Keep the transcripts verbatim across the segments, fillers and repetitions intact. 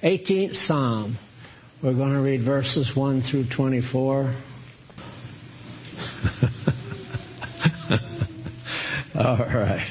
eighteenth Psalm. We're going to read verses one through twenty-four. All right.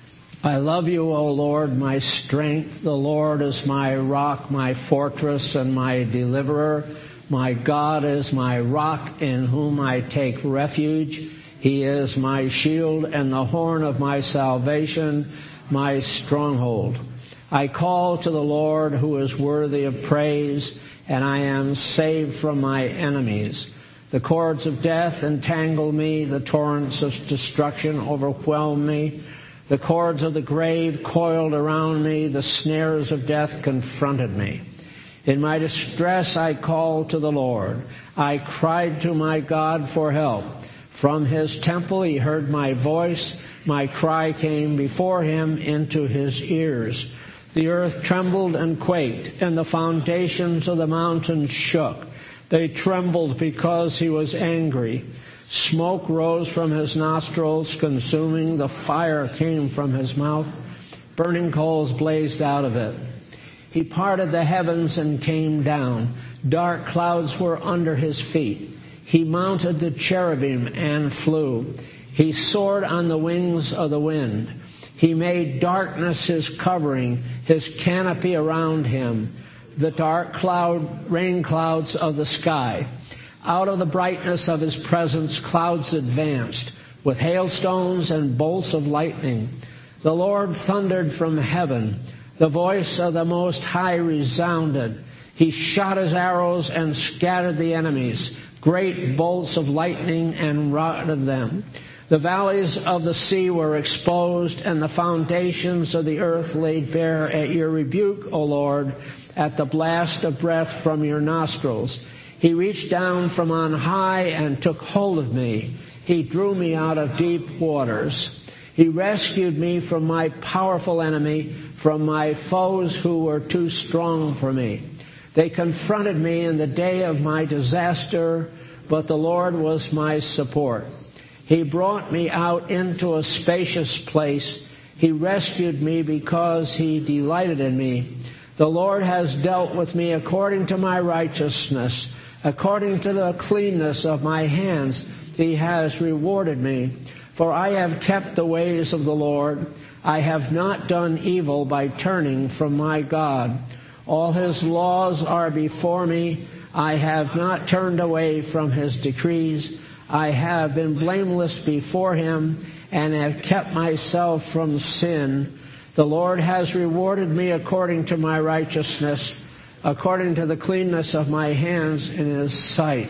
I love you, O Lord, my strength. The Lord is my rock, my fortress, and my deliverer. My God is my rock in whom I take refuge. He is my shield and the horn of my salvation, my stronghold. I call to the Lord who is worthy of praise, and I am saved from my enemies. The cords of death entangled me, the torrents of destruction overwhelmed me. The cords of the grave coiled around me, the snares of death confronted me. In my distress I called to the Lord. I cried to my God for help. From his temple he heard my voice. My cry came before him into his ears. The earth trembled and quaked, and the foundations of the mountains shook. They trembled because he was angry. Smoke rose from his nostrils, consuming. The fire came from his mouth. Burning coals blazed out of it. He parted the heavens and came down. Dark clouds were under his feet. He mounted the cherubim and flew. He soared on the wings of the wind. He made darkness his covering, his canopy around him, the dark cloud, rain clouds of the sky. Out of the brightness of his presence, clouds advanced, with hailstones and bolts of lightning. The Lord thundered from heaven. The voice of the Most High resounded. He shot his arrows and scattered the enemies. Great bolts of lightning and routed them. The valleys of the sea were exposed, and the foundations of the earth laid bare at your rebuke, O Lord, at the blast of breath from your nostrils. He reached down from on high and took hold of me. He drew me out of deep waters. He rescued me from my powerful enemy, from my foes who were too strong for me. They confronted me in the day of my disaster, but the Lord was my support. He brought me out into a spacious place. He rescued me because he delighted in me. The Lord has dealt with me according to my righteousness. According to the cleanness of my hands, he has rewarded me. For I have kept the ways of the Lord. I have not done evil by turning from my God. All his laws are before me. I have not turned away from his decrees. I have been blameless before him and have kept myself from sin. The Lord has rewarded me according to my righteousness, according to the cleanness of my hands in his sight.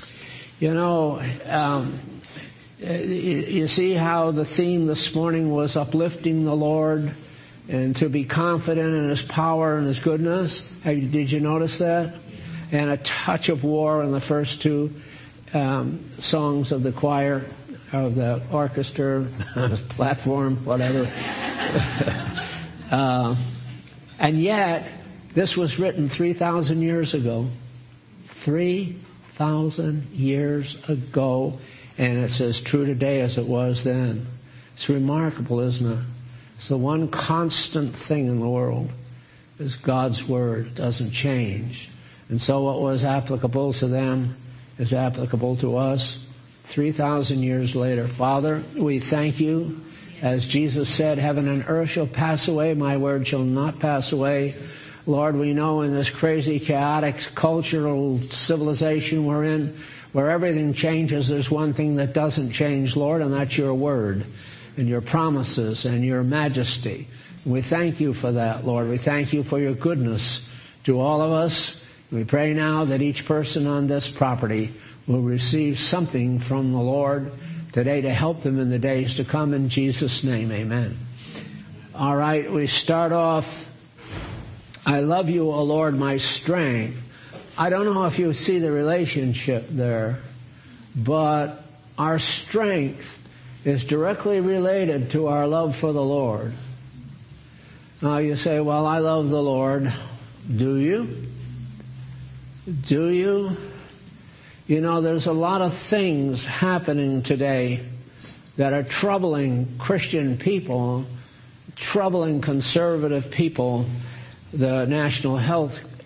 You know, um, you see how the theme this morning was uplifting the Lord and to be confident in his power and his goodness. Did you notice that? And a touch of war in the first two um, songs of the choir, of the orchestra, platform, whatever. uh, and yet, this was written three thousand years ago. three thousand years ago. And it's as true today as it was then. It's remarkable, isn't it? It's the one constant thing in the world is God's Word. It doesn't change. And so what was applicable to them is applicable to us three thousand years later. Father, we thank you. As Jesus said, heaven and earth shall pass away, my word shall not pass away. Lord, we know in this crazy, chaotic, cultural civilization we're in, where everything changes, there's one thing that doesn't change, Lord, and that's your word and your promises and your majesty. And we thank you for that, Lord. We thank you for your goodness to all of us. We pray now that each person on this property will receive something from the Lord today to help them in the days to come. In Jesus' name, amen. All right, we start off, I love you, O Lord, my strength. I don't know if you see the relationship there, but our strength is directly related to our love for the Lord. Now you say, well, I love the Lord. Do you? Do you? You know, there's a lot of things happening today that are troubling Christian people, troubling conservative people. The national health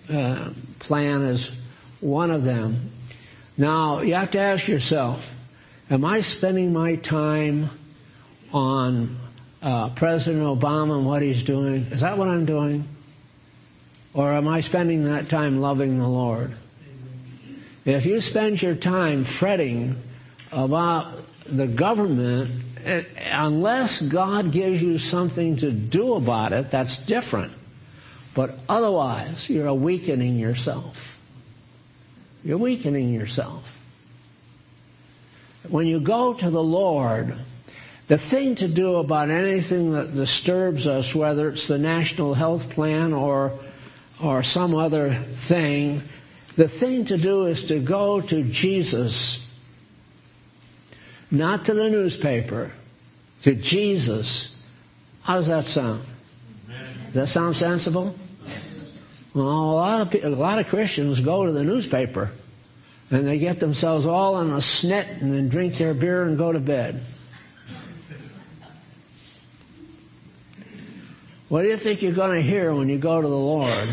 uh, plan is one of them. Now, you have to ask yourself, am I spending my time on uh, President Obama and what he's doing? Is that what I'm doing? Or am I spending that time loving the Lord? If you spend your time fretting about the government, it, unless God gives you something to do about it, that's different. But otherwise, you're weakening yourself. You're weakening yourself. When you go to the Lord, the thing to do about anything that disturbs us, whether it's the National Health Plan or or some other thing, the thing to do is to go to Jesus, not to the newspaper, to Jesus. How does that sound? Does that sound sensible? Well, a lot of people, a lot of Christians go to the newspaper and they get themselves all in a snit and then drink their beer and go to bed. What do you think you're going to hear when you go to the Lord?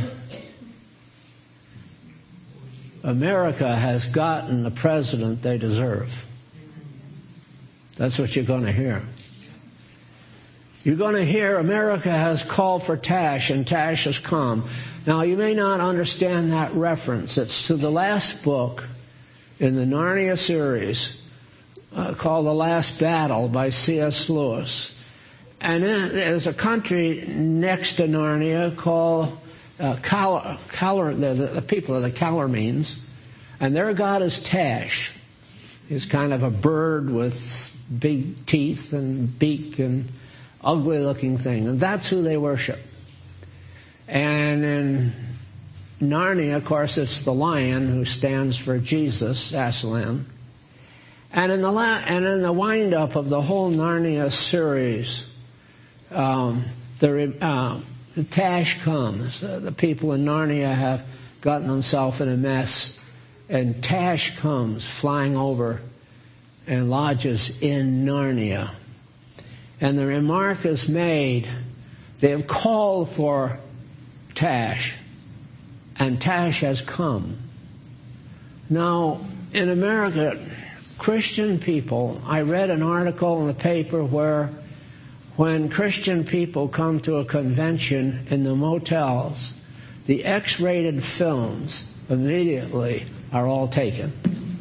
America has gotten the president they deserve. That's what you're going to hear. You're going to hear America has called for Tash and Tash has come. Now, you may not understand that reference. It's to the last book in the Narnia series uh, called The Last Battle by C S Lewis. And then there's a country next to Narnia called uh, Cal- Cal- the, the people of the Calormenes, and their god is Tash. He's kind of a bird with big teeth and beak and ugly-looking thing, and that's who they worship. And in Narnia, of course, it's the lion who stands for Jesus, Aslan. And in the la- and in the wind-up of the whole Narnia series, Um, the, uh, the Tash comes. Uh, the people in Narnia have gotten themselves in a mess, and Tash comes flying over and lodges in Narnia. And the remark is made, they have called for Tash, and Tash has come. Now, in America, Christian people, I read an article in the paper where when Christian people come to a convention in the motels, the X-rated films immediately are all taken.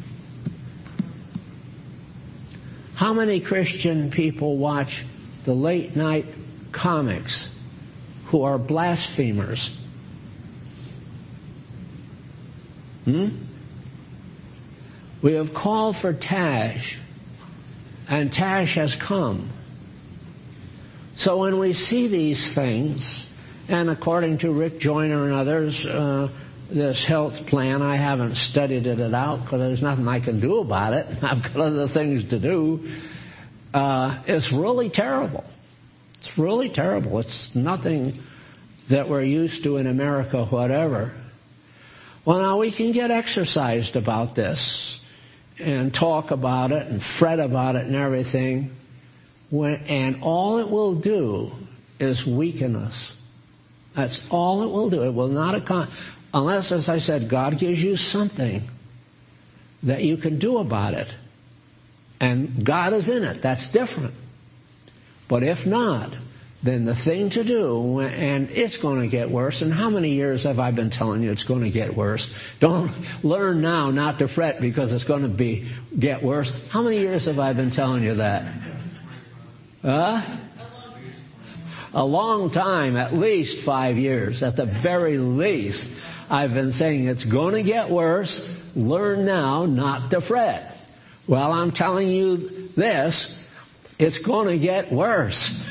How many Christian people watch the late night comics who are blasphemers? Hmm? We have called for Tash, and Tash has come. So when we see these things, and according to Rick Joyner and others, uh, this health plan, I haven't studied it out because there's nothing I can do about it. I've got other things to do. Uh, it's really terrible. It's really terrible. It's nothing that we're used to in America, whatever. Well, now we can get exercised about this and talk about it and fret about it and everything. When, and all it will do is weaken us. That's all it will do. It will not accomplish, unless, as I said, God gives you something that you can do about it. And God is in it. That's different. But if not, then the thing to do, and it's going to get worse. And how many years have I been telling you it's going to get worse? Don't learn now not to fret because it's going to be get worse. How many years have I been telling you that? Huh? A long time, at least five years, at the very least. I've been saying it's going to get worse. Learn now not to fret. Well, I'm telling you this, it's going to get worse.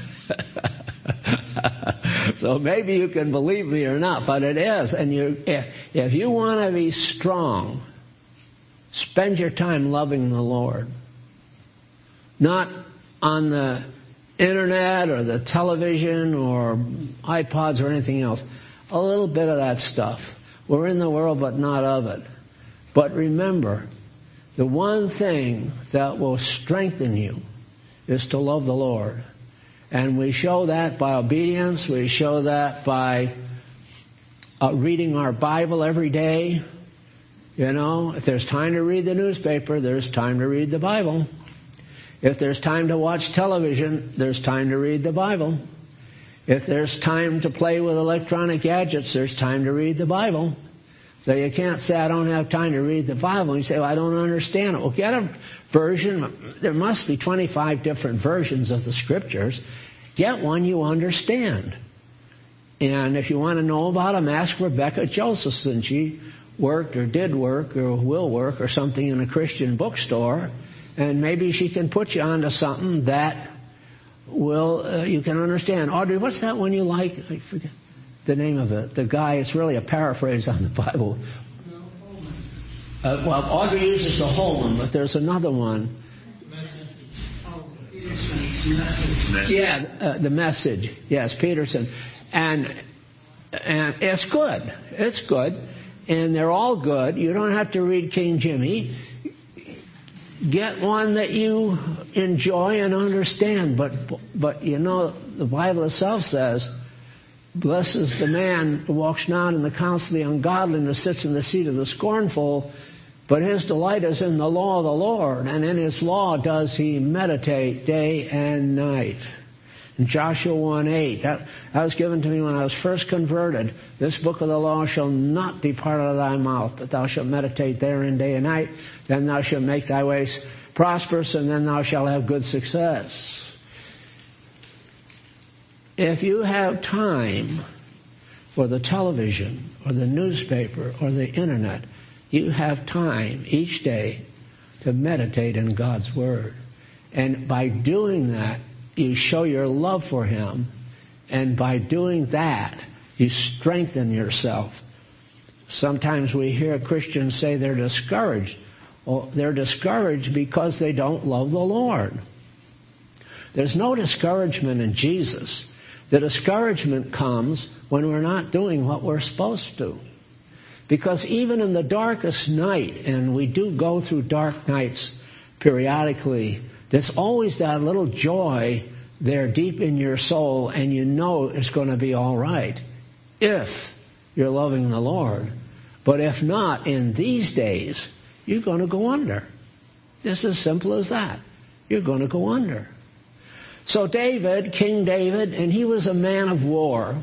So maybe you can believe me or not, but it is. And you, if, if you want to be strong, spend your time loving the Lord. Not on the internet or the television or iPods or anything else. A little bit of that stuff. We're in the world, but not of it. But remember, the one thing that will strengthen you is to love the Lord. And we show that by obedience. We show that by uh, reading our Bible every day. You know, if there's time to read the newspaper, there's time to read the Bible. If there's time to watch television, there's time to read the Bible. If there's time to play with electronic gadgets, there's time to read the Bible. So you can't say, I don't have time to read the Bible. You say, well, I don't understand it. Well, get a version. There must be twenty-five different versions of the Scriptures. Get one you understand. And if you want to know about them, ask Rebecca Josephson. She worked or did work or will work or something in a Christian bookstore. And maybe she can put you onto something that will uh, you can understand. Audrey, what's that one you like? I forget the name of it. The guy, it's really a paraphrase on the Bible. Uh, well, Audrey uses the Holman, but there's another one. Message. Yeah, uh, the Message. Yes, Peterson. And and it's good. It's good. And they're all good. You don't have to read King Jimmy. Get one that you enjoy and understand. But, but you know, the Bible itself says, blessed is the man who walks not in the counsel of the ungodly and sits in the seat of the scornful, but his delight is in the law of the Lord, and in his law does he meditate day and night. In Joshua one eight, that, that was given to me when I was first converted. This book of the law shall not depart out of thy mouth, but thou shalt meditate therein day and night. Then thou shalt make thy ways prosperous, and then thou shalt have good success. If you have time for the television or the newspaper or the internet, you have time each day to meditate in God's Word. And by doing that, you show your love for Him. And by doing that, you strengthen yourself. Sometimes we hear Christians say they're discouraged. Well, they're discouraged because they don't love the Lord. There's no discouragement in Jesus. The discouragement comes when we're not doing what we're supposed to. Because even in the darkest night, and we do go through dark nights periodically, there's always that little joy there deep in your soul, and you know it's going to be all right if you're loving the Lord. But if not, in these days, you're going to go under. It's as simple as that. You're going to go under. So David, King David, and he was a man of war.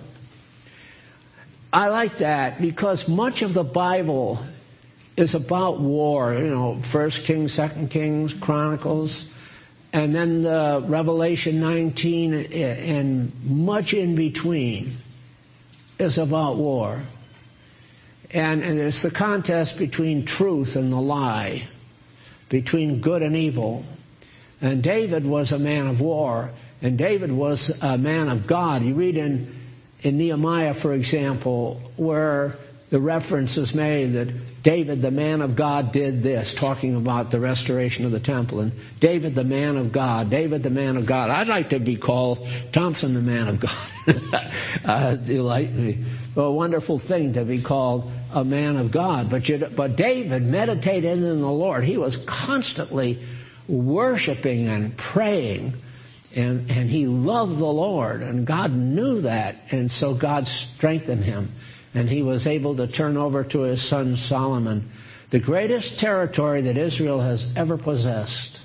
I like that because much of the Bible is about war. You know, First Kings, Second Kings, Chronicles, and then the Revelation nineteen, and much in between is about war. And, and it's the contest between truth and the lie, between good and evil. And David was a man of war, and David was a man of God. You read in, in Nehemiah, for example, where the reference is made that David, the man of God, did this, talking about the restoration of the temple. And David, the man of God, David, the man of God. I'd like to be called Thompson, the man of God. uh, delight me. A wonderful thing to be called a man of God. But, you, but David meditated in the Lord. He was constantly worshiping and praying, and, and he loved the Lord, and God knew that, and so God strengthened him, and he was able to turn over to his son Solomon the greatest territory that Israel has ever possessed,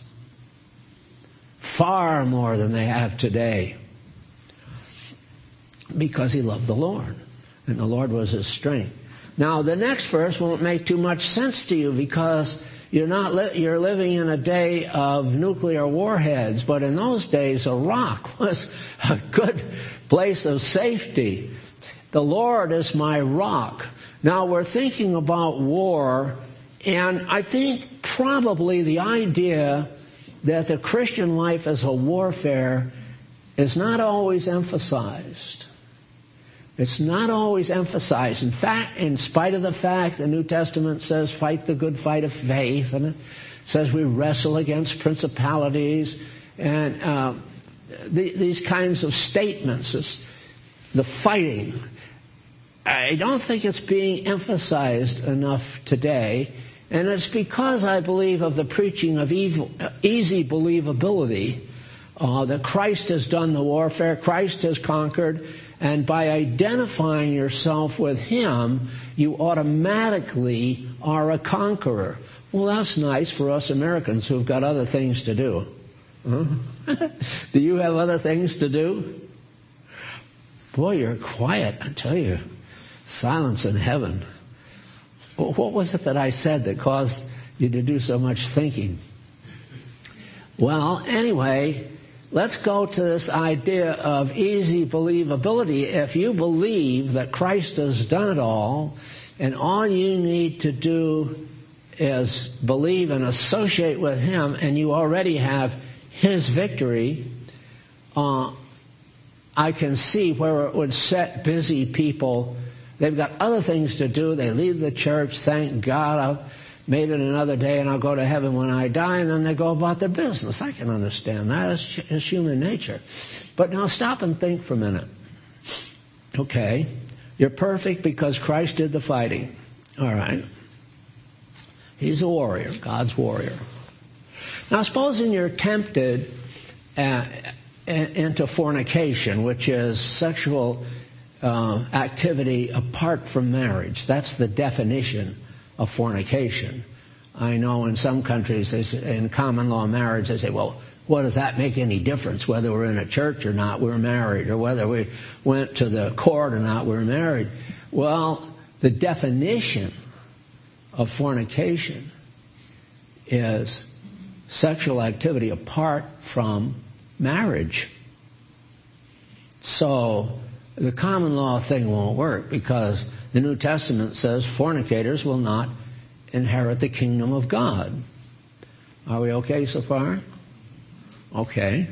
far more than they have today, because he loved the Lord, and the Lord was his strength. Now, the next verse won't make too much sense to you because You're not li- you're living in a day of nuclear warheads, but in those days, a rock was a good place of safety. The Lord is my rock. Now we're thinking about war, and I think probably the idea that the Christian life is a warfare is not always emphasized. It's not always emphasized. In fact, in spite of the fact the New Testament says fight the good fight of faith, and it says we wrestle against principalities, and uh, the, these kinds of statements, it's the fighting. I don't think it's being emphasized enough today, and it's because I believe of the preaching of evil, uh, easy believability, uh, that Christ has done the warfare, Christ has conquered, And by identifying yourself with Him, you automatically are a conqueror. Well, that's nice for us Americans who've got other things to do. Huh? Do you have other things to do? Boy, you're quiet, I tell you. Silence in heaven. What was it that I said that caused you to do so much thinking? Well, anyway, let's go to this idea of easy believability. If you believe that Christ has done it all, and all you need to do is believe and associate with Him, and you already have His victory, uh, I can see where it would set busy people. They've got other things to do. They leave the church. Thank God I've made it another day and I'll go to heaven when I die. And then they go about their business. I can understand that. It's, it's human nature. But now stop and think for a minute. Okay. You're perfect because Christ did the fighting. All right. He's a warrior. God's warrior. Now supposing you're tempted uh, into fornication, which is sexual uh, activity apart from marriage. That's the definition of fornication. I know in some countries, they say, in common law marriage, they say, well, what does that make any difference? Whether we're in a church or not, we're married, or whether we went to the court or not, we're married. Well, the definition of fornication is sexual activity apart from marriage. So the common law thing won't work because the New Testament says fornicators will not inherit the kingdom of God. Are we okay so far? Okay.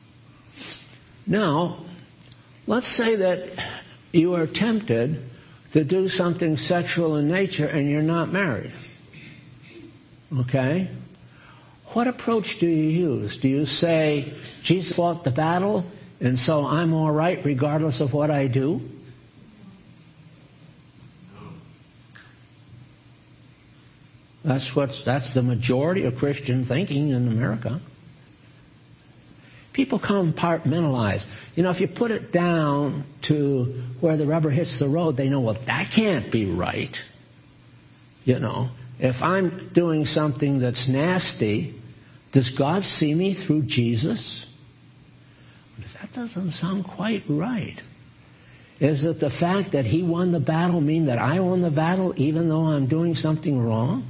Now, let's say that you are tempted to do something sexual in nature and you're not married. Okay? What approach do you use? Do you say, Jesus fought the battle, and so I'm all right regardless of what I do? That's what's, that's the majority of Christian thinking in America. People compartmentalize. You know, if you put it down to where the rubber hits the road, they know, well, that can't be right. You know, if I'm doing something that's nasty, does God see me through Jesus? That doesn't sound quite right. Is it the fact that He won the battle mean that I won the battle even though I'm doing something wrong?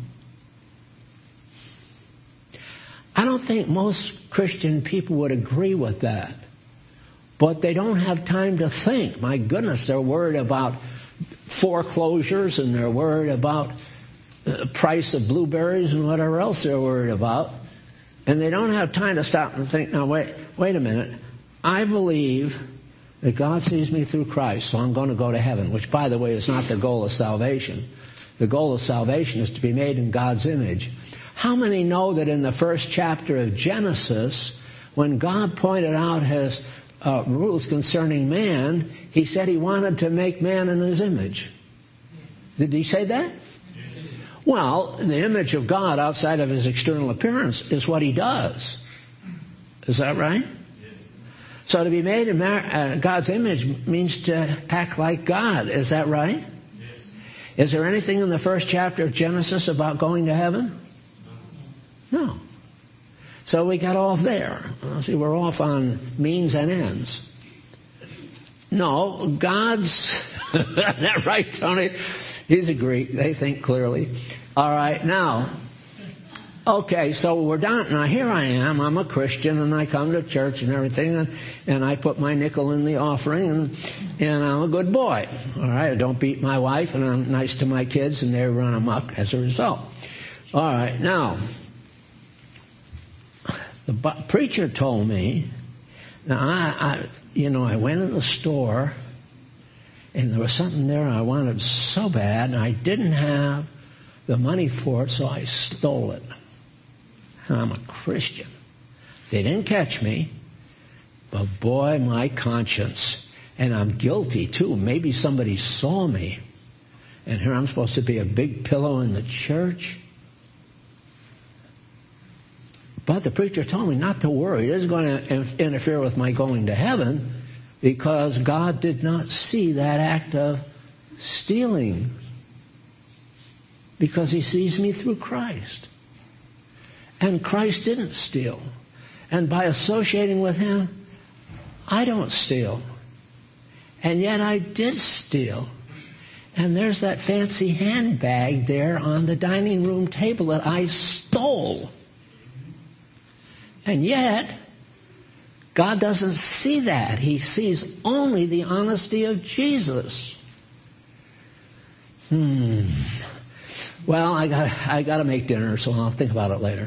I don't think most Christian people would agree with that. But they don't have time to think. My goodness, they're worried about foreclosures and they're worried about the price of blueberries and whatever else they're worried about. And they don't have time to stop and think, now wait, wait a minute. I believe that God sees me through Christ, so I'm going to go to heaven, which, by the way, is not the goal of salvation. The goal of salvation is to be made in God's image. How many know that in the first chapter of Genesis, when God pointed out His uh, rules concerning man, He said He wanted to make man in His image? Did He say that? Well, the image of God outside of His external appearance is what He does. Is that right? So to be made in uh, God's image means to act like God. Is that right? Yes. Is there anything in the first chapter of Genesis about going to heaven? No. So we got off there. See, we're off on means and ends. No, God's... Isn't that right, Tony? He's a Greek. They think clearly. All right, now... Okay, so we're down. Now here I am. I'm a Christian, and I come to church and everything, and, and I put my nickel in the offering, and, and I'm a good boy. All right, I don't beat my wife, and I'm nice to my kids, and they run amok as a result. All right, now, the preacher told me, now I, I, you know, I went in the store, and there was something there I wanted so bad, and I didn't have the money for it, so I stole it. I'm a Christian. They didn't catch me, but boy, my conscience. And I'm guilty too. Maybe somebody saw me. And here I'm supposed to be a big pillow in the church. But the preacher told me not to worry. It isn't going to interfere with my going to heaven. because God did not see that act of stealing, because he sees me through Christ. And Christ didn't steal. And by associating with him, I don't steal. And yet I did steal. And there's that fancy handbag there on the dining room table that I stole. And yet, God doesn't see that. He sees only the honesty of Jesus. Hmm. Well, I got I got to make dinner, so I'll think about it later.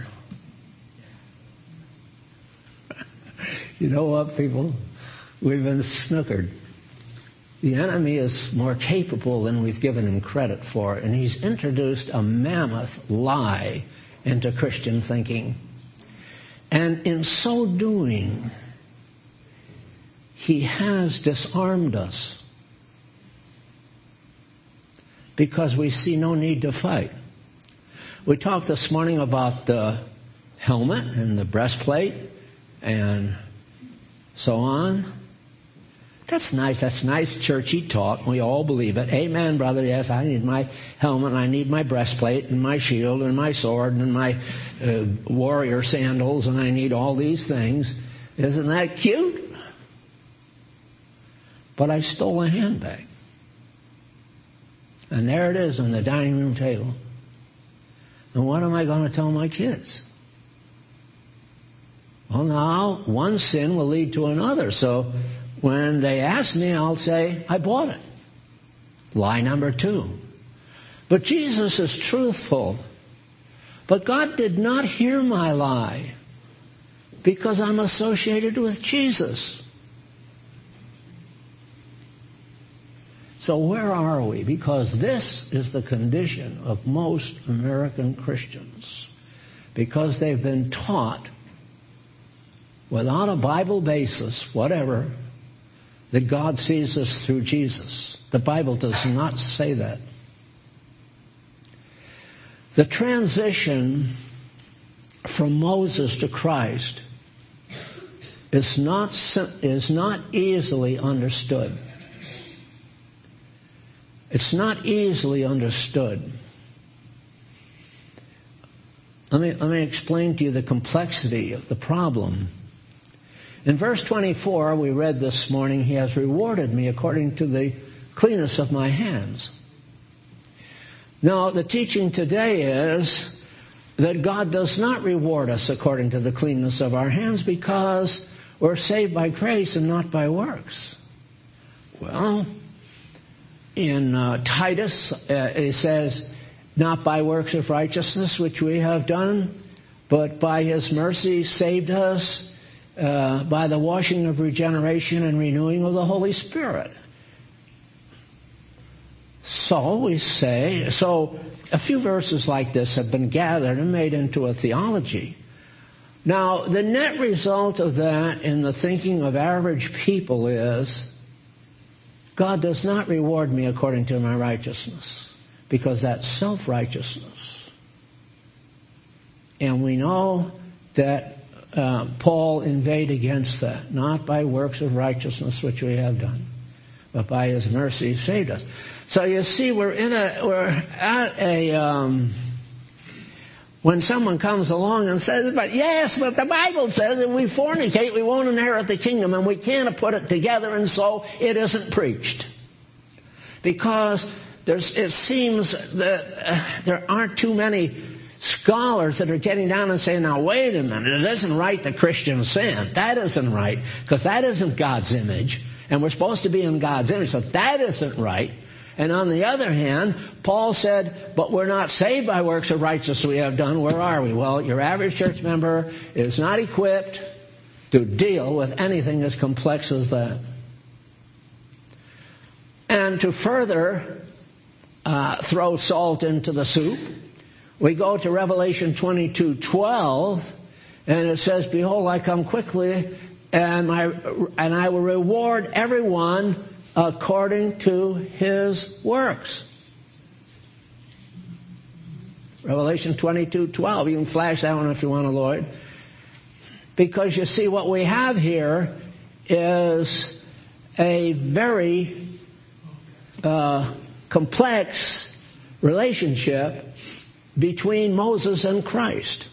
You know what, people? We've been snookered. The enemy is more capable than we've given him credit for, and he's introduced a mammoth lie into Christian thinking. And in so doing, he has disarmed us because we see no need to fight. We talked this morning about the helmet and the breastplate and so on. That's nice. That's nice churchy talk. We all believe it. Amen, brother. Yes, I need my helmet, and I need my breastplate, and my shield, and my sword, and my uh, warrior sandals, and I need all these things. Isn't that cute? But I stole a handbag. And there it is on the dining room table. And what am I going to tell my kids? Well, now, one sin will lead to another. So when they ask me, I'll say, I bought it. Lie number two. But Jesus is truthful. But God did not hear my lie because I'm associated with Jesus. So where are we? Because this is the condition of most American Christians. Because they've been taught, without a Bible basis, whatever, that God sees us through Jesus. The Bible does not say that. The transition from Moses to Christ is not, is not easily understood. It's not easily understood. Let me, let me explain to you the complexity of the problem. In verse twenty-four, we read this morning, he has rewarded me according to the cleanness of my hands. Now, the teaching today is that God does not reward us according to the cleanness of our hands because we're saved by grace and not by works. Well, in uh, Titus, uh, it says, not by works of righteousness which we have done, but by his mercy saved us uh, by the washing of regeneration and renewing of the Holy Spirit. So we say, so a few verses like this have been gathered and made into a theology. Now, the net result of that in the thinking of average people is, God does not reward me according to my righteousness, because that's self-righteousness. And we know that uh, Paul inveighed against that, not by works of righteousness which we have done, but by his mercy he saved us. So you see, we're in a we're at a um, when someone comes along and says, "But yes, but the Bible says if we fornicate, we won't inherit the kingdom, and we can't put it together, and so it isn't preached." Because there's, it seems that uh, there aren't too many scholars that are getting down and saying, "Now wait a minute, it isn't right that Christians sin. That isn't right, because that isn't God's image, and we're supposed to be in God's image, so that isn't right." And on the other hand, Paul said, but we're not saved by works of righteousness we have done. Where are we? Well, your average church member is not equipped to deal with anything as complex as that. And to further uh, throw salt into the soup, we go to Revelation twenty-two twelve, and it says, "Behold, I come quickly, and, my, and I will reward everyone according to his works." Revelation twenty-two twelve. You can flash that one if you want to, Lloyd. Because you see, what we have here is a very uh, complex relationship between Moses and Christ.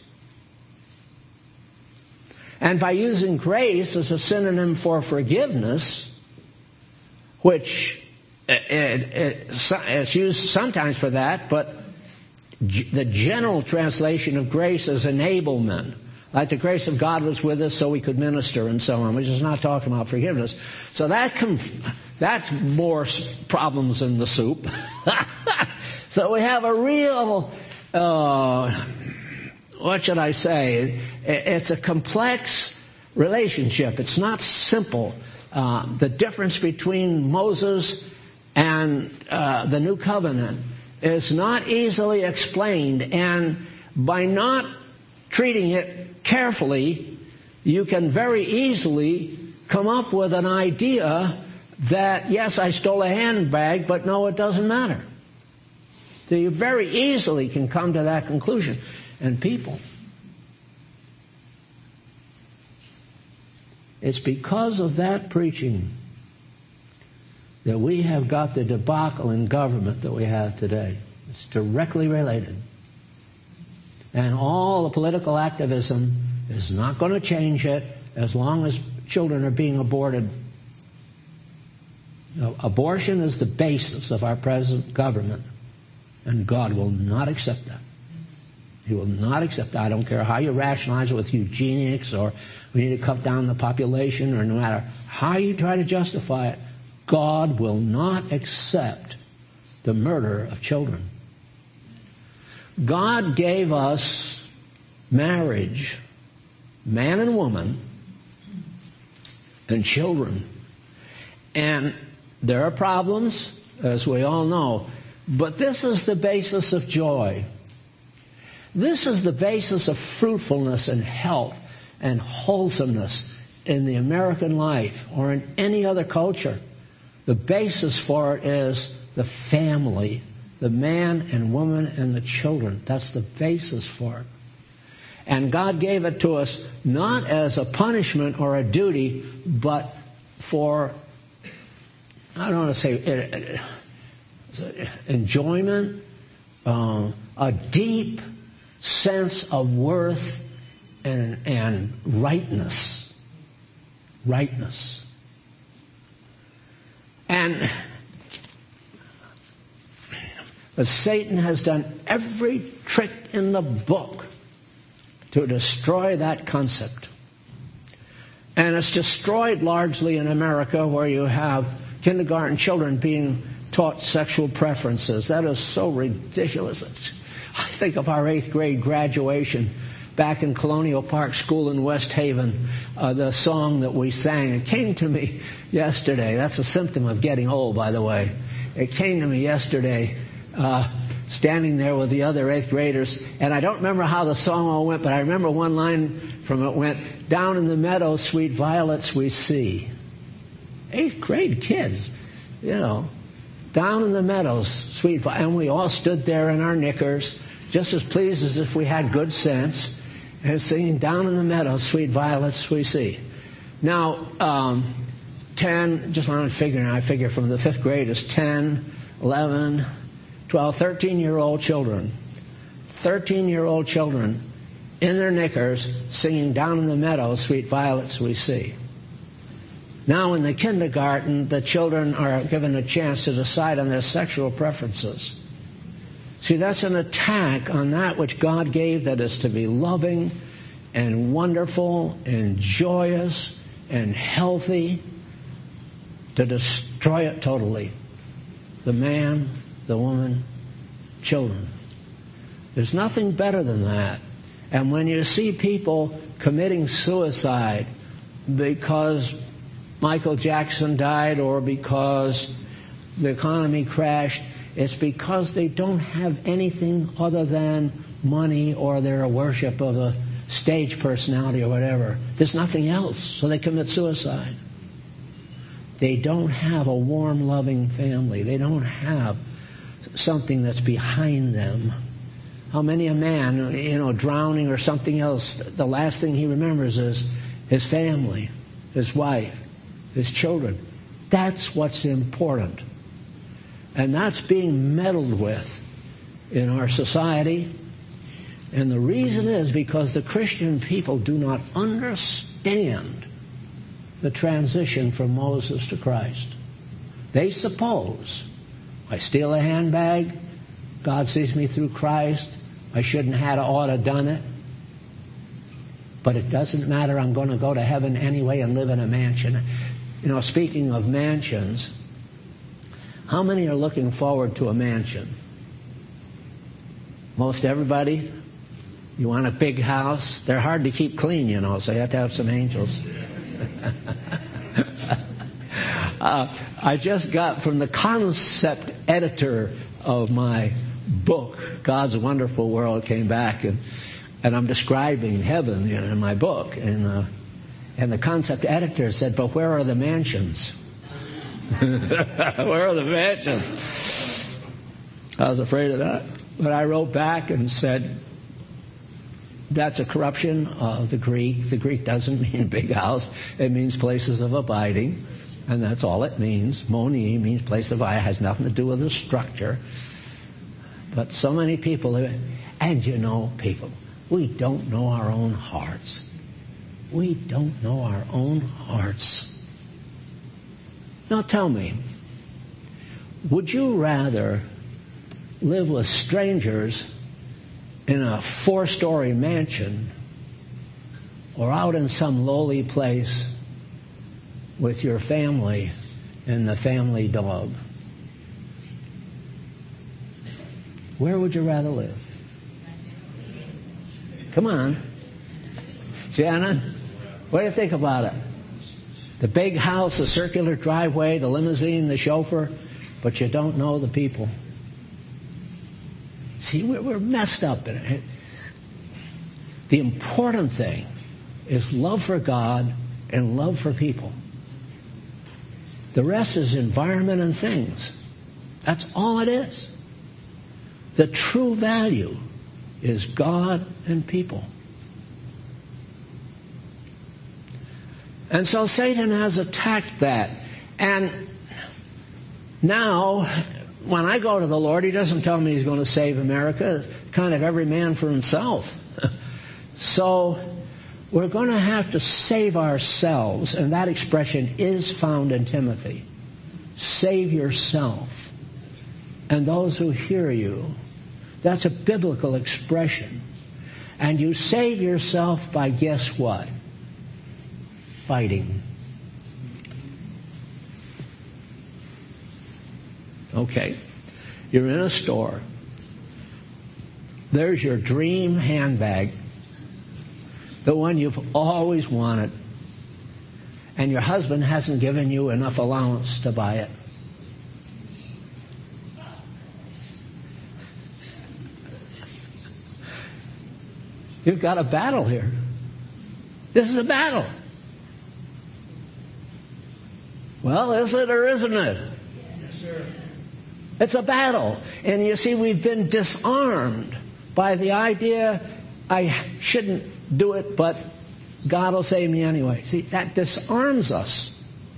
And by using grace as a synonym for forgiveness, which it, it, it's used sometimes for that, but the general translation of grace is enablement. Like the grace of God was with us so we could minister and so on, which is not talking about forgiveness. So that conf- that's more problems in the soup. So we have a real, uh, what should I say? It's a complex relationship. It's not simple. Uh, the difference between Moses and uh, the New Covenant is not easily explained, and by not treating it carefully, you can very easily come up with an idea that, yes, I stole a handbag, but no, it doesn't matter. So you very easily can come to that conclusion. And people, it's because of that preaching that we have got the debacle in government that we have today. It's directly related. And all the political activism is not going to change it as long as children are being aborted. Now, abortion is the basis of our present government, and God will not accept that. He will not accept that. I don't care how you rationalize it with eugenics or we need to cut down the population, or no matter how you try to justify it, God will not accept the murder of children. God gave us marriage, man and woman, and children. And there are problems, as we all know, but this is the basis of joy. This is the basis of fruitfulness and health and wholesomeness in the American life or in any other culture. The basis for it is the family, the man and woman and the children. That's the basis for it. And God gave it to us not as a punishment or a duty, but for, I don't want to say enjoyment, uh, a deep sense of worth and, and rightness. Rightness. And but Satan has done every trick in the book to destroy that concept. And it's destroyed largely in America, where you have kindergarten children being taught sexual preferences. That is so ridiculous. I think of our eighth grade graduation back in Colonial Park School in West Haven, uh, the song that we sang. It came to me yesterday. That's a symptom of getting old, by the way. It came to me yesterday, uh, standing there with the other eighth graders, and I don't remember how the song all went, but I remember one line from it went, "Down in the meadow, sweet violets we see." Eighth grade kids, you know. Down in the meadows, sweet violets. And we all stood there in our knickers, just as pleased as if we had good sense, and singing, "Down in the meadows, sweet violets we see." Now, um, ten, just when I'm figuring, I figure from the fifth grade is ten, eleven, twelve, thirteen-year-old children. thirteen-year-old children in their knickers singing, "Down in the meadows, sweet violets we see." Now in the kindergarten, the children are given a chance to decide on their sexual preferences. See, that's an attack on that which God gave that is to be loving and wonderful and joyous and healthy, to destroy it totally. The man, the woman, children. There's nothing better than that. And when you see people committing suicide because Michael Jackson died or because the economy crashed, it's because they don't have anything other than money or their worship of a stage personality or whatever. There's nothing else, so they commit suicide. They don't have a warm, loving family. They don't have something that's behind them. How many a man, you know, drowning or something else, the last thing he remembers is his family, his wife, his children. That's what's important. And that's being meddled with in our society. And the reason is because the Christian people do not understand the transition from Moses to Christ. They suppose, I steal a handbag, God sees me through Christ, I shouldn't have ought to done it. But it doesn't matter, I'm going to go to heaven anyway and live in a mansion. You know, speaking of mansions, how many are looking forward to a mansion? Most everybody? You want a big house? They're hard to keep clean, you know, so you have to have some angels. uh, I just got from the concept editor of my book, God's Wonderful World, came back, and, and I'm describing heaven, you know, in my book. And, uh, and the concept editor said, but where are the mansions? Where are the mansions? I was afraid of that. But I wrote back and said, that's a corruption of the Greek. The Greek doesn't mean big house. It means places of abiding. And that's all it means. Moni means place of abiding. It has nothing to do with the structure. But so many people, and you know, people, we don't know our own hearts. We don't know our own hearts. Now tell me, would you rather live with strangers in a four-story mansion or out in some lowly place with your family and the family dog? Where would you rather live? Come on. Shannon, what do you think about it? The big house, the circular driveway, the limousine, the chauffeur, but you don't know the people. See, we're messed up in it. The important thing is love for God and love for people. The rest is environment and things. That's all it is. The true value is God and people. And so Satan has attacked that. And now, when I go to the Lord, He doesn't tell me He's going to save America. Kind of every man for himself. So we're going to have to save ourselves. And that expression is found in Timothy. Save yourself and those who hear you. That's a biblical expression. And you save yourself by, guess what? Fighting. Okay. You're in a store. There's your dream handbag. The one you've always wanted. And your husband hasn't given you enough allowance to buy it. You've got a battle here. This is a battle. Well, is it or isn't it? Yes, sir. It's a battle. And you see, we've been disarmed by the idea, I shouldn't do it, but God will save me anyway. See, that disarms us.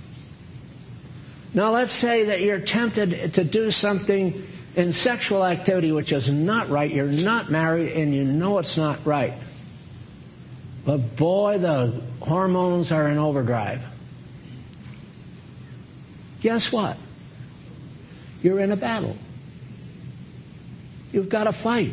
Now, let's say that you're tempted to do something in sexual activity which is not right. You're not married and you know it's not right. But boy, the hormones are in overdrive. Guess what? You're in a battle. You've got to fight.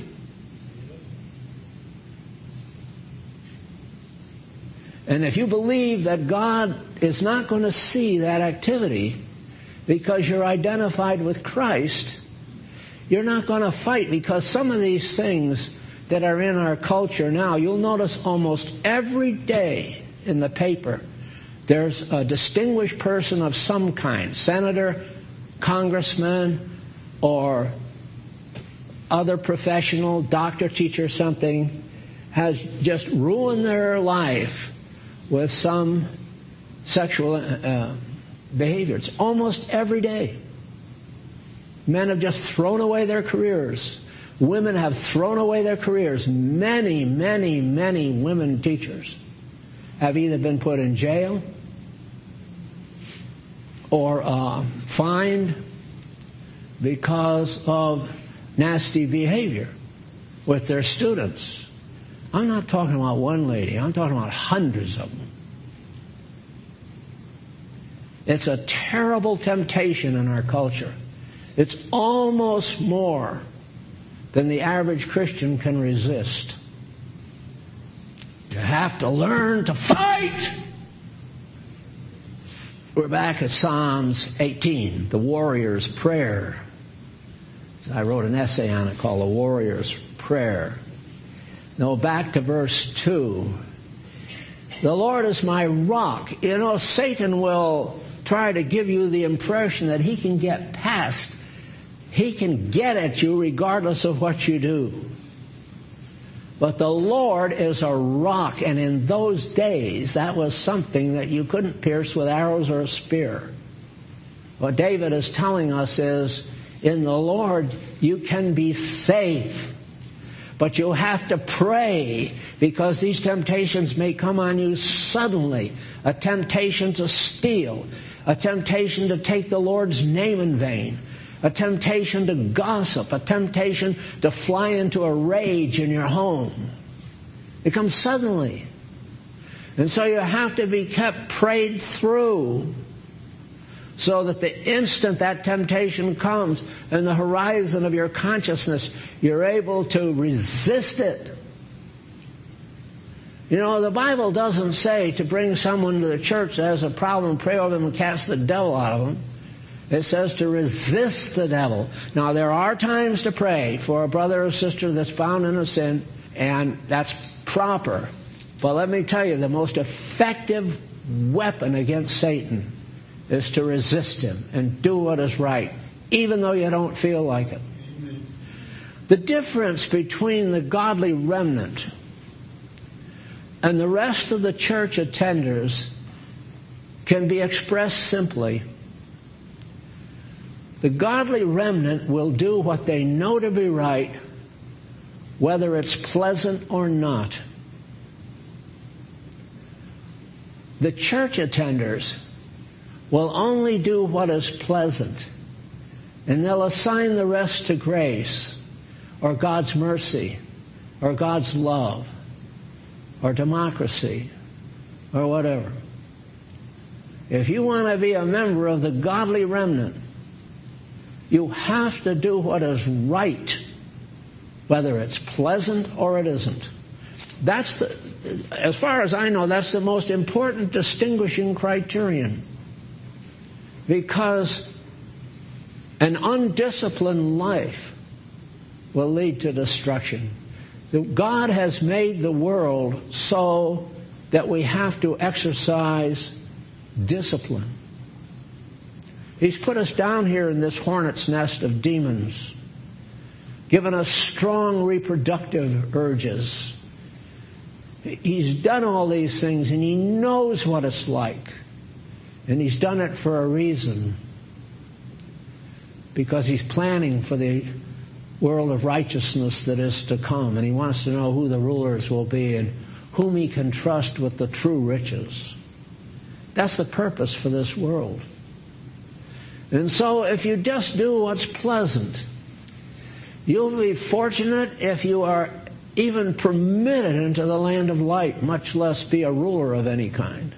And if you believe that God is not going to see that activity because you're identified with Christ, you're not going to fight, because some of these things that are in our culture now, you'll notice almost every day in the paper, there's a distinguished person of some kind, senator, congressman, or other professional, doctor, teacher, something, has just ruined their life with some sexual uh, behavior. It's almost every day. Men have just thrown away their careers. Women have thrown away their careers. Many, many, many women teachers have either been put in jail or uh, fined because of nasty behavior with their students. I'm not talking about one lady. I'm talking about hundreds of them. It's a terrible temptation in our culture. It's almost more than the average Christian can resist. You have to learn to fight. We're back at Psalms eighteen, the warrior's prayer. I wrote an essay on it called The Warrior's Prayer. Now back to verse two. The Lord is my rock. You know, Satan will try to give you the impression that he can get past, he can get at you regardless of what you do. But the Lord is a rock, and in those days, that was something that you couldn't pierce with arrows or a spear. What David is telling us is, in the Lord, you can be safe. But you have to pray, because these temptations may come on you suddenly. A temptation to steal, a temptation to take the Lord's name in vain, a temptation to gossip, a temptation to fly into a rage in your home. It comes suddenly. And so you have to be kept prayed through, so that the instant that temptation comes in the horizon of your consciousness, you're able to resist it. You know, the Bible doesn't say to bring someone to the church that has a problem, pray over them and cast the devil out of them. It says to resist the devil. Now, there are times to pray for a brother or sister that's bound in a sin, and that's proper. But let me tell you, the most effective weapon against Satan is to resist him and do what is right, even though you don't feel like it. Amen. The difference between the godly remnant and the rest of the church attenders can be expressed simply. The godly remnant will do what they know to be right, whether it's pleasant or not. The church attenders will only do what is pleasant, and they'll assign the rest to grace, or God's mercy, or God's love, or democracy, or whatever. If you want to be a member of the godly remnant, you have to do what is right, whether it's pleasant or it isn't. That's the, as far as I know, that's the most important distinguishing criterion. Because an undisciplined life will lead to destruction. God has made the world so that we have to exercise discipline. He's put us down here in this hornet's nest of demons, given us strong reproductive urges. He's done all these things, and he knows what it's like. And he's done it for a reason. Because he's planning for the world of righteousness that is to come. And he wants to know who the rulers will be and whom he can trust with the true riches. That's the purpose for this world. And so if you just do what's pleasant, you'll be fortunate if you are even permitted into the land of light, much less be a ruler of any kind.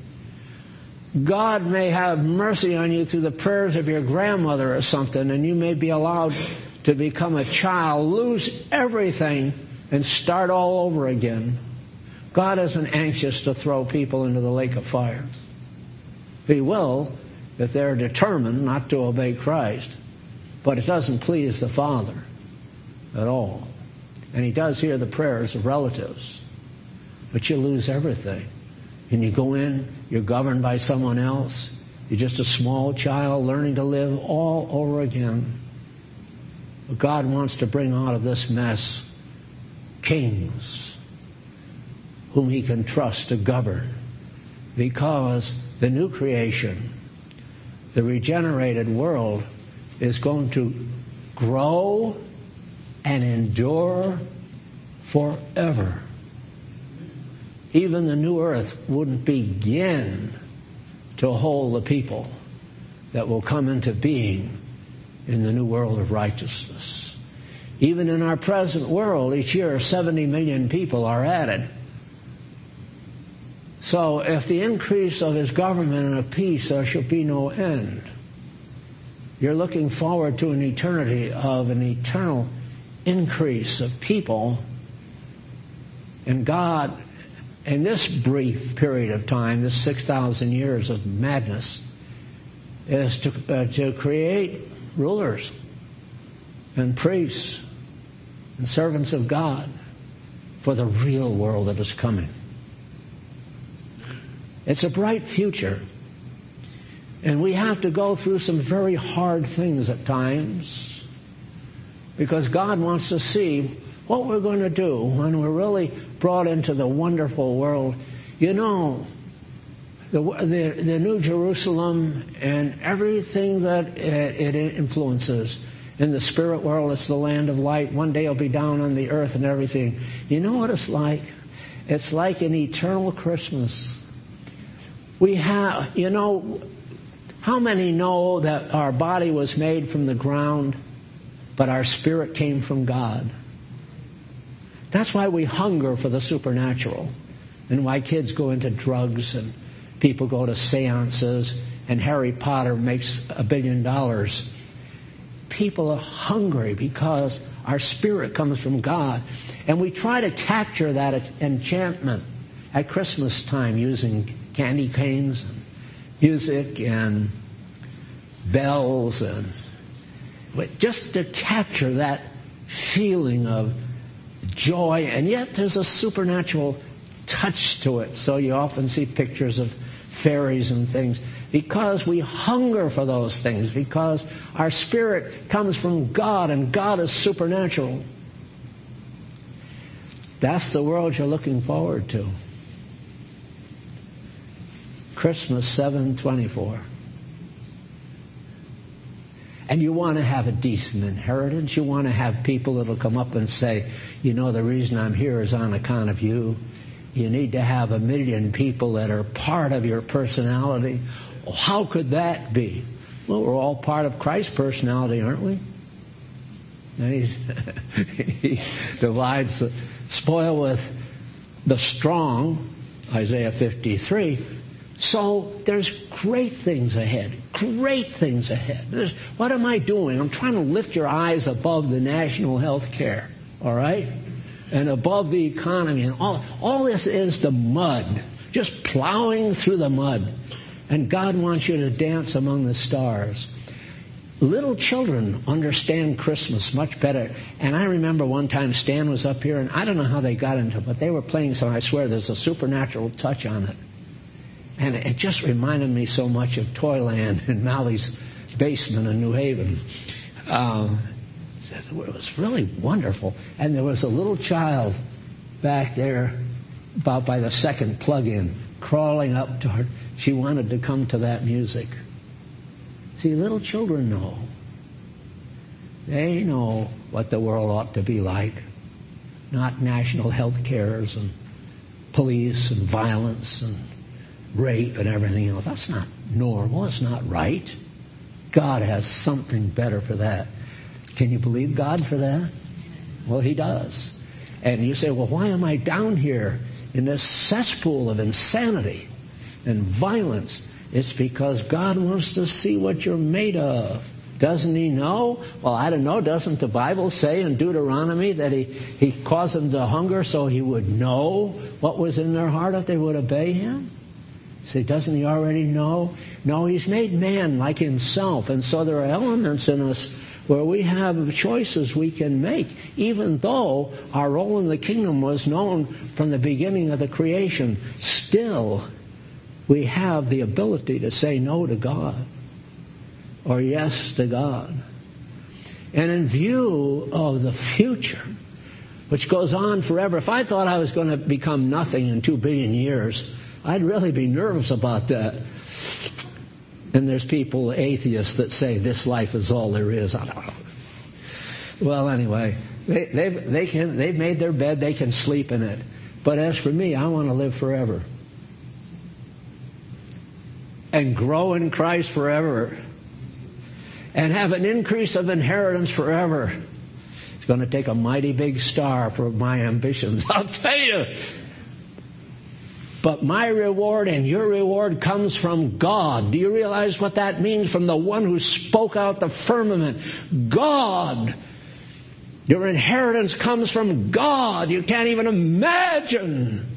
God may have mercy on you through the prayers of your grandmother or something, and you may be allowed to become a child, lose everything, and start all over again. God isn't anxious to throw people into the lake of fire. He will if they're determined not to obey Christ, but it doesn't please the Father at all. And he does hear the prayers of relatives, but you lose everything. And you go in, you're governed by someone else. You're just a small child learning to live all over again. But God wants to bring out of this mess kings whom he can trust to govern. Because the new creation, the regenerated world, is going to grow and endure forever. Even the new earth wouldn't begin to hold the people that will come into being in the new world of righteousness. Even in our present world, each year seventy million people are added. So if the increase of his government and of peace, there shall be no end. You're looking forward to an eternity of an eternal increase of people. And God, in this brief period of time, this six thousand years of madness, is to, uh, to create rulers and priests and servants of God for the real world that is coming. It's a bright future. And we have to go through some very hard things at times, because God wants to see what we're going to do when we're really brought into the wonderful world. You know, the, the, the New Jerusalem and everything that it, it influences. In the spirit world, it's the land of light. One day it'll be down on the earth and everything. You know what it's like? It's like an eternal Christmas. We have, you know, how many know that our body was made from the ground, but our spirit came from God? That's why we hunger for the supernatural, and why kids go into drugs and people go to seances and Harry Potter makes a billion dollars. People are hungry because our spirit comes from God. And we try to capture that enchantment at Christmas time using candy canes and music and bells, and just to capture that feeling of joy. And yet there's a supernatural touch to it. So you often see pictures of fairies and things, because we hunger for those things, because our spirit comes from God, and God is supernatural. That's the world you're looking forward to. Christmas seven twenty-four. And you want to have a decent inheritance. You want to have people that will come up and say, you know, the reason I'm here is on account of you. You need to have a million people that are part of your personality. Oh, how could that be? Well, we're all part of Christ's personality, aren't we? And he, he divides the spoil with the strong, Isaiah fifty-three. So there's great things ahead. Great things ahead. There's, what am I doing? I'm trying to lift your eyes above the national health care, all right? And above the economy. And all, all this is the mud, just plowing through the mud. And God wants you to dance among the stars. Little children understand Christmas much better. And I remember one time Stan was up here, and I don't know how they got into it, but they were playing something. I swear there's a supernatural touch on it. And it just reminded me so much of Toyland in Mally's basement in New Haven. Um, it was really wonderful. And there was a little child back there about by the second plug-in crawling up to her. She wanted to come to that music. See, little children know. They know what the world ought to be like. Not national health cares and police and violence and rape and everything else. That's not normal. It's not right. God has something better for that. Can you believe God for that? Well, He does. And you say, well, why am I down here in this cesspool of insanity and violence? It's because God wants to see what you're made of. Doesn't He know? Well, I don't know. Doesn't the Bible say in Deuteronomy that He, he caused them to hunger so He would know what was in their heart if they would obey Him? See, doesn't He already know? No, He's made man like Himself. And so there are elements in us where we have choices we can make, even though our role in the kingdom was known from the beginning of the creation. Still, we have the ability to say no to God or yes to God. And in view of the future, which goes on forever, if I thought I was going to become nothing in two billion years, I'd really be nervous about that. And there's people, atheists, that say this life is all there is. I don't know. Well, anyway, they, they've, they can, they've made their bed. They can sleep in it. But as for me, I want to live forever. And grow in Christ forever. and have an increase of inheritance forever. It's going to take a mighty big star for my ambitions, I'll tell you. But my reward and your reward comes from God. Do you realize what that means? From the one who spoke out the firmament. God. Your inheritance comes from God. You can't even imagine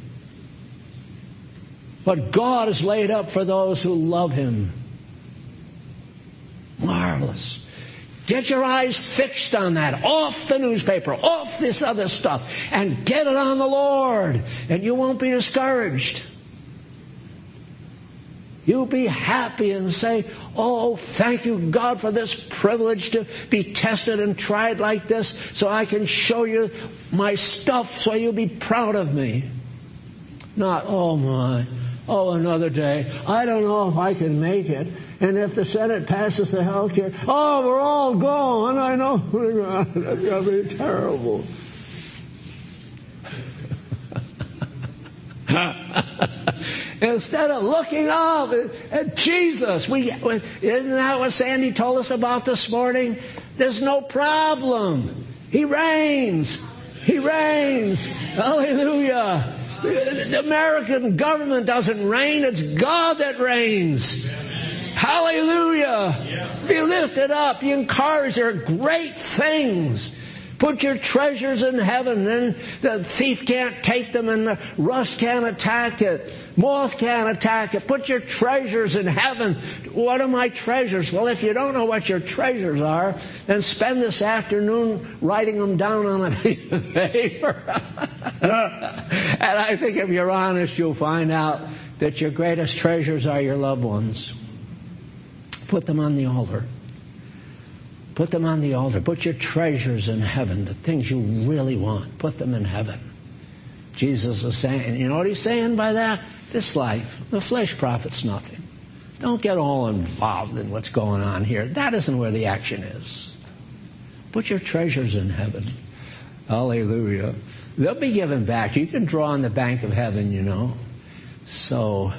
what God has laid up for those who love Him. Marvelous. Get your eyes fixed on that. Off the newspaper. Off this other stuff. And get it on the Lord. And you won't be discouraged. You'll be happy and say, oh, thank you, God, for this privilege to be tested and tried like this so I can show you my stuff so you'll be proud of me. Not, oh, my, oh, another day. I don't know if I can make it. And if the Senate passes the health care, oh, we're all gone. I know. That's going to be terrible. Instead of looking up at Jesus, we isn't that what Sandy told us about this morning? There's no problem. He reigns. He reigns. Hallelujah. The American government doesn't reign. It's God that reigns. Hallelujah. Be lifted up. You encourage. There are great things. Put your treasures in heaven, and the thief can't take them, and the rust can't attack it. Moth can't attack it. Put your treasures in heaven. What are my treasures? Well, if you don't know what your treasures are, then spend this afternoon writing them down on a piece of paper. And I think if you're honest, you'll find out that your greatest treasures are your loved ones. Put them on the altar. Put them on the altar. Put your treasures in heaven, the things you really want. Put them in heaven. Jesus is saying, you know what He's saying by that? This life, the flesh profits nothing. Don't get all involved in what's going on here. That isn't where the action is. Put your treasures in heaven. Hallelujah. They'll be given back. You can draw on the bank of heaven, you know. So,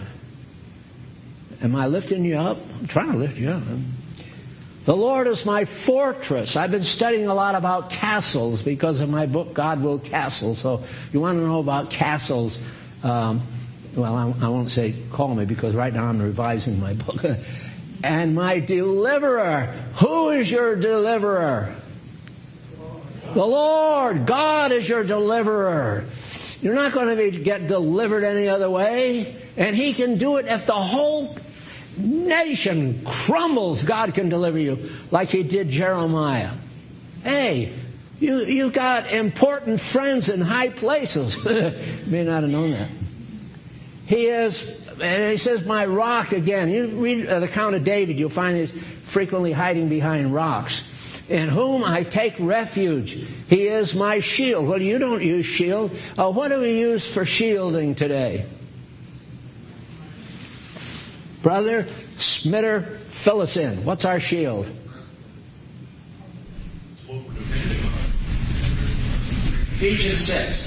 am I lifting you up? I'm trying to lift you up. The Lord is my fortress. I've been studying a lot about castles because of my book, God Will Castle. So you want to know about castles, um, well, I, I won't say call me because right now I'm revising my book. And my deliverer. Who is your deliverer? The Lord. God is your deliverer. You're not going to be, get delivered any other way. And He can do it if the whole nation crumbles. God can deliver you like He did Jeremiah. Hey, you you got important friends in high places. May not have known that. He is, and He says, my rock again. You read the account of David, you'll find he's frequently hiding behind rocks. In whom I take refuge. He is my shield. Well, you don't use shield. Uh, what do we use for shielding today? Brother Smitter, fill us in. What's our shield? Ephesians six.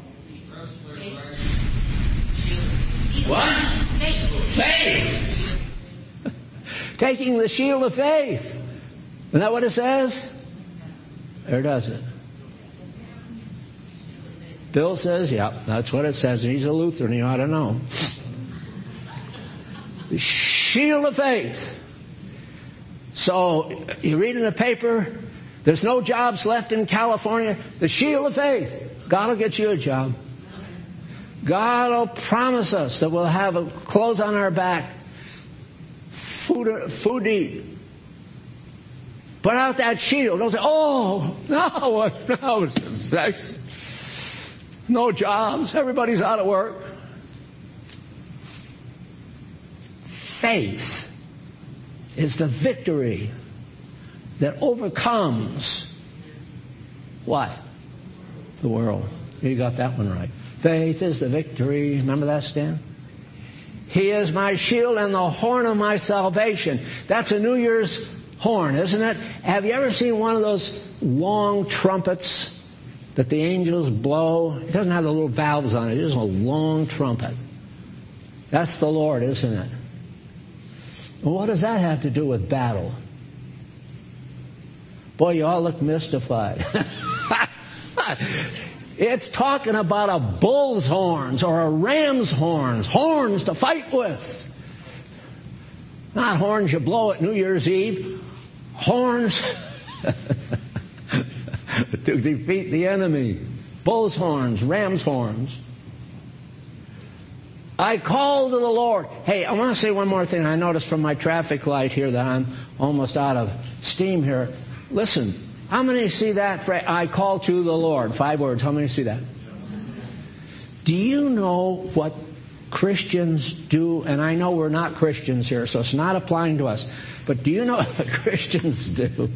What? Faith. Taking the shield of faith. Isn't that what it says? Or does it? Bill says, yeah, that's what it says. He's a Lutheran. He ought to know. The shield of faith. So you read in the paper, there's no jobs left in California. The shield of faith. God will get you a job. God will promise us that we'll have a clothes on our back, food, food to eat. Put out that shield. Don't say, oh, no, no, no jobs. Everybody's out of work. Faith is the victory that overcomes what? The world. You got that one right. Faith is the victory. Remember that, Stan? He is my shield and the horn of my salvation. That's a New Year's horn, isn't it? Have you ever seen one of those long trumpets that the angels blow? It doesn't have the little valves on it. It's a long trumpet. That's the Lord, isn't it? Well, what does that have to do with battle? Boy, you all look mystified. It's talking about a bull's horns or a ram's horns. Horns to fight with. Not horns you blow at New Year's Eve. Horns to defeat the enemy. Bull's horns, ram's horns. I called to the Lord. Hey, I want to say one more thing. I noticed from my traffic light here that I'm almost out of steam here. Listen, how many see that phrase? I call to the Lord. Five words. How many see that? Do you know what Christians do? And I know we're not Christians here, so it's not applying to us. But do you know what the Christians do?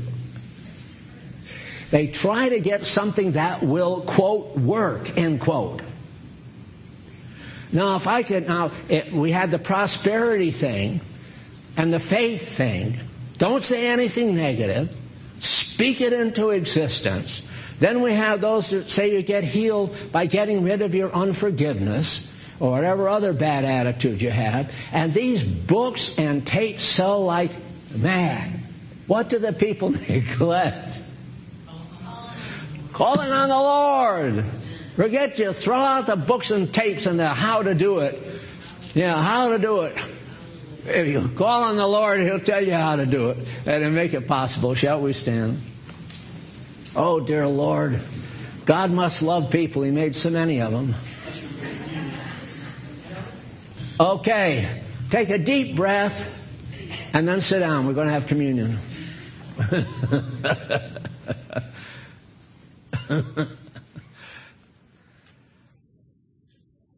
They try to get something that will, quote, work, end quote. Now, if I could, now, it, we had the prosperity thing and the faith thing. Don't say anything negative. Speak it into existence. Then we have those that say you get healed by getting rid of your unforgiveness or whatever other bad attitude you have. And these books and tapes sell like mad. What do the people neglect? Calling on the Lord. Forget you. Throw out the books and tapes and the how to do it. Yeah, how to do it. If you call on the Lord, He'll tell you how to do it. And He'll make it possible. Shall we stand? Oh, dear Lord. God must love people. He made so many of them. Okay. Take a deep breath and then sit down. We're going to have communion.